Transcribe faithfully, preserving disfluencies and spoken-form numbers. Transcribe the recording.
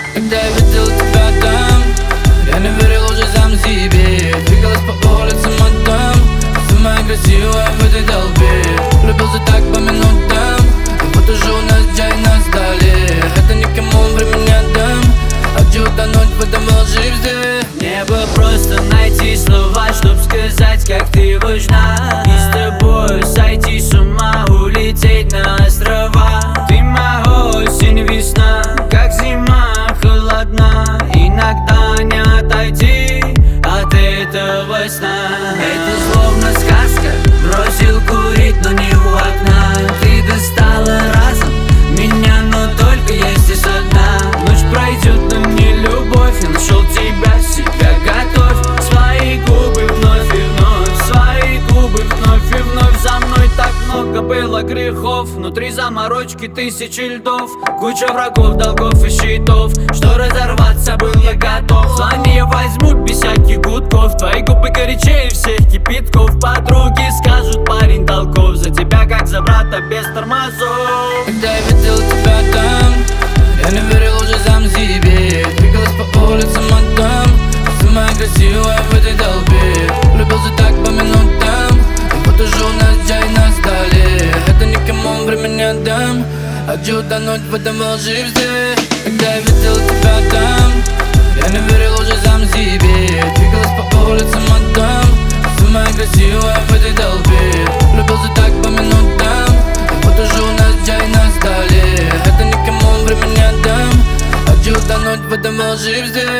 Когда я видел тебя там, я не верил уже сам себе. Двигалась по улицам мадам, самая красивая в этой толпе. Влюбился так по минутам, и вот уже у нас чай на столе. Это никому времени не отдам, хочу утонуть в этом волшебстве. Мне бы просто найти слова, чтоб сказать, как ты важна. И с тобой сойти с ума, улететь на острова. Ты моя осень, весна, как зима холодна. Иногда не отойти от этого сна. Это словно сказка, бросил курить, но не у окна. Ты достала разом меня, но только я здесь одна. Ночь пройдет, но не любовь, я нашел тебя, себя готовь. Свои губы вновь и вновь, свои губы вновь и вновь. За мной так много было грехов, внутри заморочки тысячи льдов. Куча врагов, долгов и щитов, что разорваться был я готов. Звони, я возьму без всяких гудков, твои губы горячее всех кипятков. Подруги скажут, парень толков, за тебя как за брата без тормозов. Когда я видел тебя там, я не верил уже сам себе. Двигалась по улицам мадам, самая красивая в этой толпе. Влюбился так по минутам, и вот уже у нас чай на столе. Это никому времени не отдам, хочу утонуть в этом волшебстве. Когда я видел тебя там, я не верил уже сам себе. Двигалась по улицам мадам, самая красивая в этой толпе. Влюбился так по минутам, и вот уже у нас чай на столе. Это никому времени не отдам, хочу утонуть в этом волшебстве.